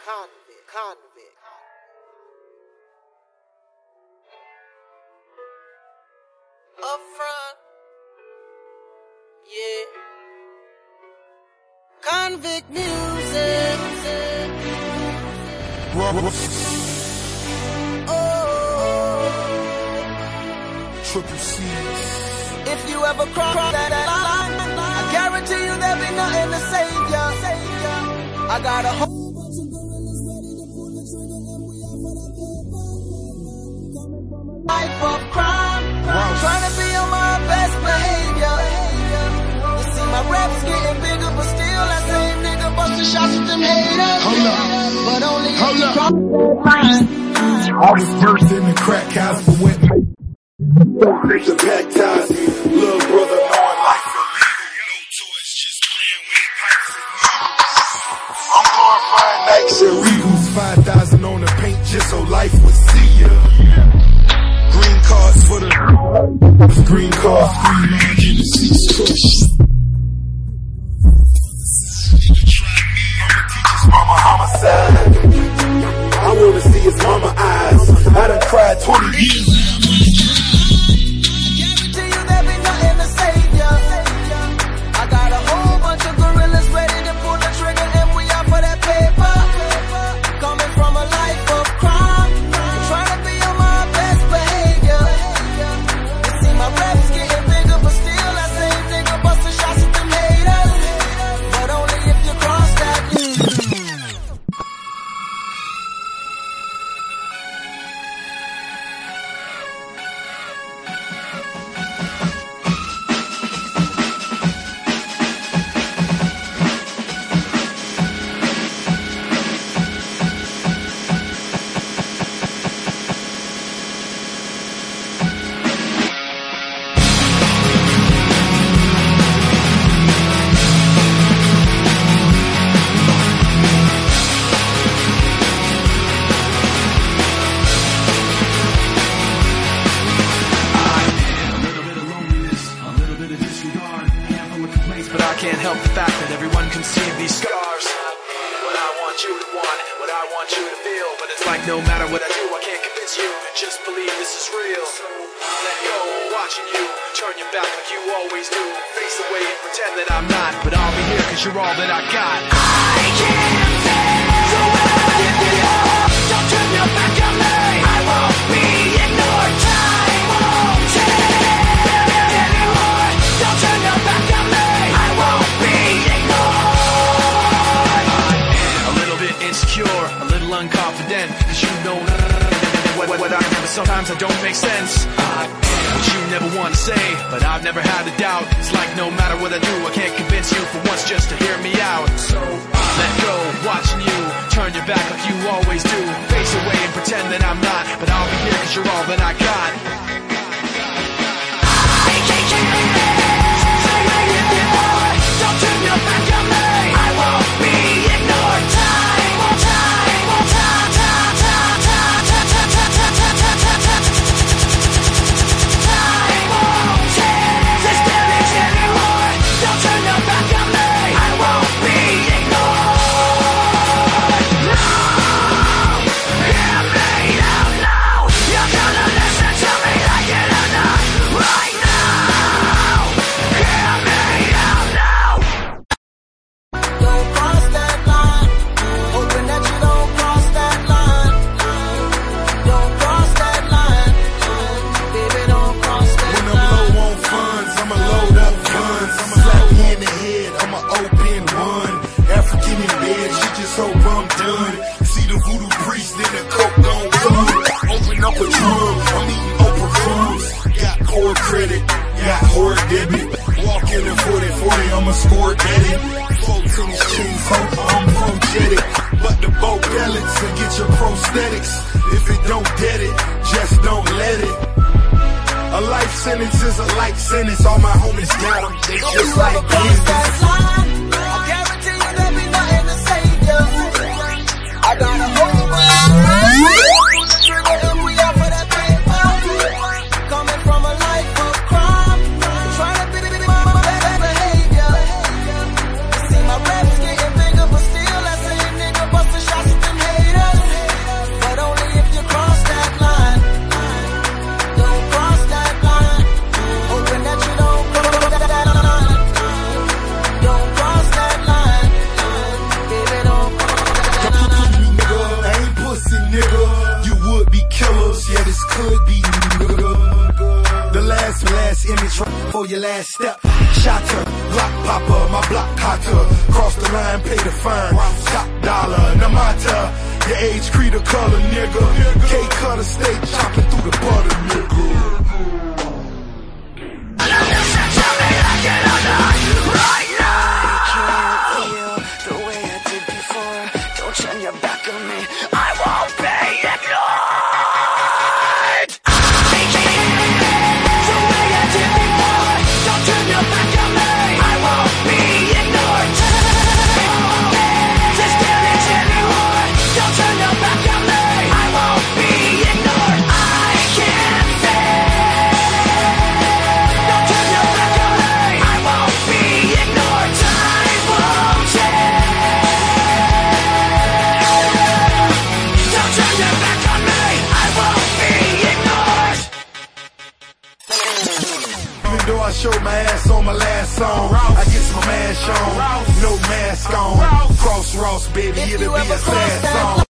Up front, yeah. Convict music. Oh, Triple C's. if you ever cross that line, I guarantee you there'll be nothing to save ya. I got a whole bunch of gorillas ready to pull the trigger, and we out for that paper. Coming from a life of crime, trying to be on my best behavior. You see my reps getting bigger, but still that same nigga busting shots at them haters. Hold up. But only if Hold you up. cross that line. I was birthed in the crack house, but went the pack ties. Little brother knowing life illegal. No toys, just playing with pipes and needles. I'm glorifying Nikes and Regals. 5,000 on the paint just so life would see ya. Green cards for the green cards, green man in the seats crushed. I'ma teach his mama homicide. I wanna see his mama eyes. I done cried 20 years. Guarantee you there'll be nothing to save ya. I got a whole bunch of gorillas ready to pull the trigger, and we out for that paper. Coming from a life of crime, trying to be on my best behavior. You see my reps getting bigger, but still that same nigga busting shots at them haters. But only if you cross that line. But I can't help the fact that everyone can see these scars. What I want you to want, what I want you to feel. But it's like no matter what I do, I can't convince you to just believe this is real. Let go, watching you, turn your back like you always do. Face away and pretend that I'm not, but I'll be here cause you're all that I got. I can't stand so whatever you do, don't turn your back on me. I won't be ignored, time won't change anymore. Don't turn your back on me. I won't be ignored. I'm a little bit insecure, a little unconfident, cause you know what I do, but sometimes I don't make sense. What you never want to say, but I've never had a doubt. It's like no matter what I do, I can't convince you for once just to hear me out. So let go, watching you, turn your back like you always do. Face away and pretend that I'm not, but I'll be here cause you're all that I got. I can't say where you are, don't turn your back on me. I won't be ignored, time won't change this damage anymore. Don't turn your back on me. I won't be ignored. No, hear me out now. You're gonna listen to me like it or not. Right now, hear me out now. Don't cross that line. Hoping that you don't cross that line. Don't cross that line. Baby, don't cross that When I'm line. low on funds, I'ma load up guns. I'ma slap me in the head, I'ma open one. African in bed, she just hope I'm done. See the voodoo priest, then the coke gon' come. Open up a drum, I'm eating Oprah crumbs. Got core credit, got whore debit. Walk in the 40-40, I'ma score daddy. 14 chains, hope I'm progetic. But the boat pellets and get your prosthetics. If it don't get it, just don't let it. A life sentence is a life sentence. All my homies got them. They just like Cross that business. line. I guarantee you there'll be nothing to save ya. I got a whole bunch of pull the trigger, and we out for that paper. Coming from a life of crime, trying to be my best behavior. You see my reps getting bigger, but still that same nigga busting shots at them before your last step. Shot her, Glock popper, my block hotter. Cross the line, pay the fine. Top dollar, no matter your age, creed, or color, nigga. K-cutter, stay chopping through the butter, nigga. Right now, you can't feel the way I did before. Don't turn your back on me, I won't be ignored. I can't the way I did before. Don't turn your back on me, I won't be ignored. This damage anymore. Don't turn your back on me, I won't be ignored. I can't don't turn your back on me, I won't be ignored. Time won't change. Don't turn your back on me, I won't be ignored. Even though I showed my ass on my last song, I get my mask on, no mask on. Cross Ross, baby, If it'll you be ever a cross sad that song.